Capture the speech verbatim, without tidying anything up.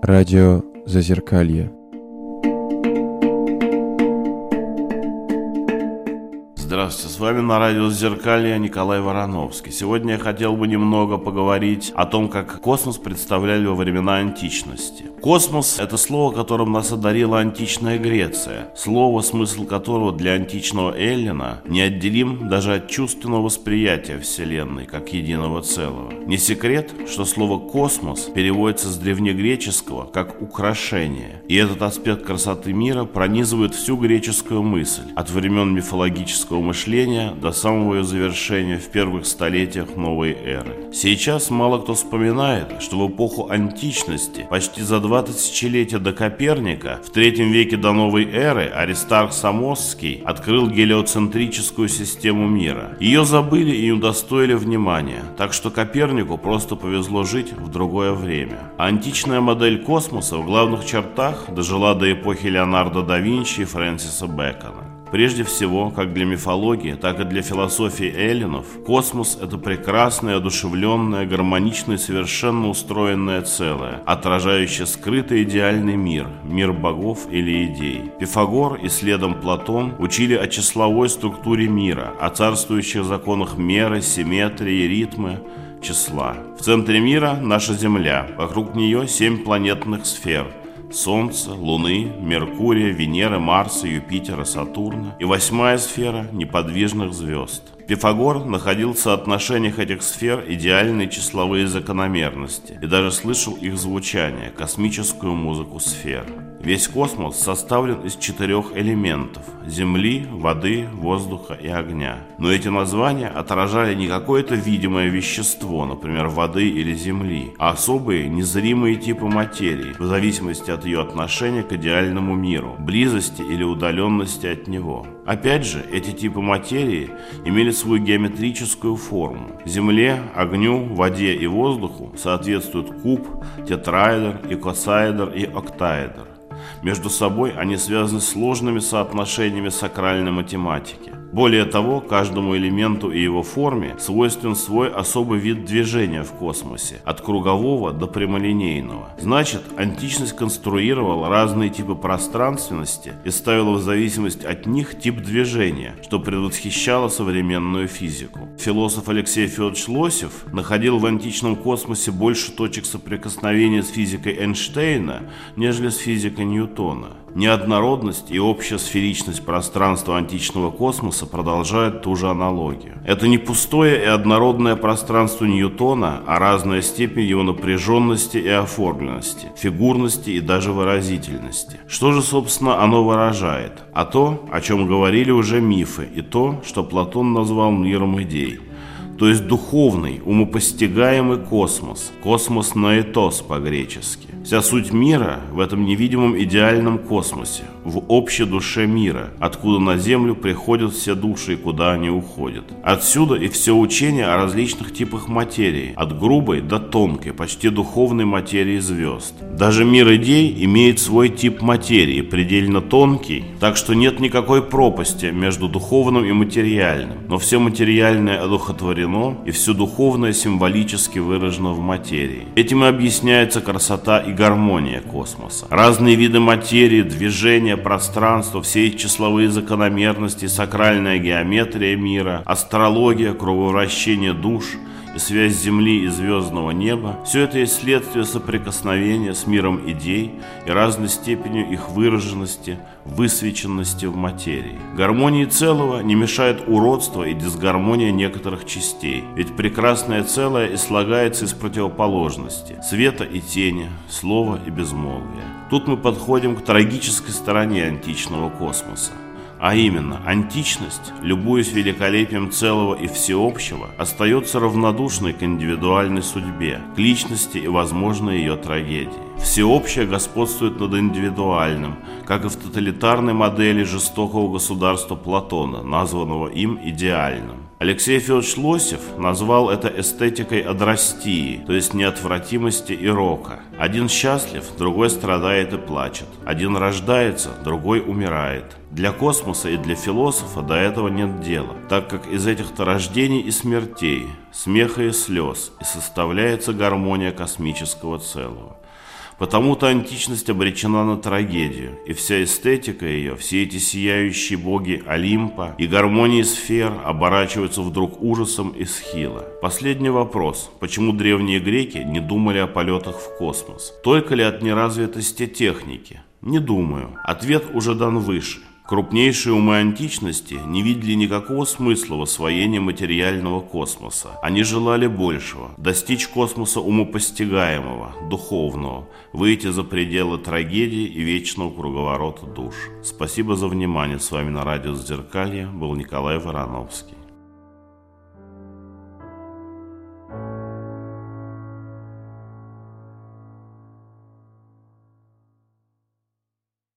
Радио Зазеркалье. Здравствуйте, с вами на радио Зазеркалье Николай Вороновский. Сегодня я хотел бы немного поговорить о том, как космос представляли во времена античности. Космос – это слово, которым нас одарила античная Греция. Слово, смысл которого для античного эллина неотделим даже от чувственного восприятия Вселенной как единого целого. Не секрет, что слово «космос» переводится с древнегреческого как «украшение». И этот аспект красоты мира пронизывает всю греческую мысль от времен мифологического мышления до самого ее завершения в первых столетиях новой эры. Сейчас мало кто вспоминает, что в эпоху античности, почти за два тысячелетия до Коперника, в третьем веке до новой эры Аристарх Самосский открыл гелиоцентрическую систему мира. Ее забыли и не удостоили внимания, так что Копернику просто повезло жить в другое время. А античная модель космоса в главных чертах дожила до эпохи Леонардо да Винчи и Фрэнсиса Бэкона. Прежде всего, как для мифологии, так и для философии эллинов, космос – это прекрасное, одушевленное, гармоничное, совершенно устроенное целое, отражающее скрытый идеальный мир, мир богов или идей. Пифагор и следом Платон учили о числовой структуре мира, о царствующих законах меры, симметрии, ритмы, числа. В центре мира – наша Земля, вокруг нее семь планетных сфер – Солнца, Луны, Меркурия, Венеры, Марса, Юпитера, Сатурна и восьмая сфера неподвижных звезд. Пифагор находил в соотношениях этих сфер идеальные числовые закономерности и даже слышал их звучание, космическую музыку сфер. Весь космос составлен из четырех элементов – земли, воды, воздуха и огня. Но эти названия отражали не какое-то видимое вещество, например, воды или земли, а особые незримые типы материи, в зависимости от ее отношения к идеальному миру, близости или удаленности от него. Опять же, эти типы материи имели свою геометрическую форму. Земле, огню, воде и воздуху соответствуют куб, тетраэдр, икосаэдр и октаэдр. Между собой они связаны сложными соотношениями сакральной математики. Более того, каждому элементу и его форме свойствен свой особый вид движения в космосе, от кругового до прямолинейного. Значит, античность конструировала разные типы пространственности и ставила в зависимость от них тип движения, что предвосхищало современную физику. Философ Алексей Федорович Лосев находил в античном космосе больше точек соприкосновения с физикой Эйнштейна, нежели с физикой Ньютона. Неоднородность и общая сферичность пространства античного космоса продолжают ту же аналогию. Это не пустое и однородное пространство Ньютона, а разная степень его напряженности и оформленности, фигурности и даже выразительности. Что же, собственно, оно выражает? А то, о чем говорили уже мифы, и то, что Платон назвал миром идей. То есть духовный, умопостигаемый космос, космос наэтос по-гречески. Вся суть мира в этом невидимом идеальном космосе, в общей душе мира, откуда на Землю приходят все души и куда они уходят. Отсюда и все учение о различных типах материи, от грубой до тонкой, почти духовной материи звезд. Даже мир идей имеет свой тип материи, предельно тонкий, так что нет никакой пропасти между духовным и материальным, но все материальное одухотворено, и все духовное символически выражено в материи. Этим и объясняется красота и гармония космоса. Разные виды материи, движения, пространства, все эти числовые закономерности, сакральная геометрия мира, астрология, круговращение душ и связь Земли и звездного неба – все это есть следствие соприкосновения с миром идей и разной степенью их выраженности, высвеченности в материи. Гармонии целого не мешает уродство и дисгармония некоторых частей, ведь прекрасное целое и слагается из противоположности – света и тени, слова и безмолвия. Тут мы подходим к трагической стороне античного космоса. А именно, античность, любуясь великолепием целого и всеобщего, остается равнодушной к индивидуальной судьбе, к личности и возможной ее трагедии. Всеобщее господствует над индивидуальным, как и в тоталитарной модели жестокого государства Платона, названного им идеальным. Алексей Федорович Лосев назвал это эстетикой адрастии, то есть неотвратимости и рока. Один счастлив, другой страдает и плачет. Один рождается, другой умирает. Для космоса и для философа до этого нет дела, так как из этих-то рождений и смертей, смеха и слез и составляется гармония космического целого. Потому-то античность обречена на трагедию, и вся эстетика ее, все эти сияющие боги Олимпа и гармонии сфер оборачиваются вдруг ужасом Эсхила. Последний вопрос. Почему древние греки не думали о полетах в космос? Только ли от неразвитости техники? Не думаю. Ответ уже дан выше. Крупнейшие умы античности не видели никакого смысла в освоении материального космоса. Они желали большего – достичь космоса умопостигаемого, духовного, выйти за пределы трагедии и вечного круговорота душ. Спасибо за внимание. С вами на радио Зазеркалье был Николай Вороновский.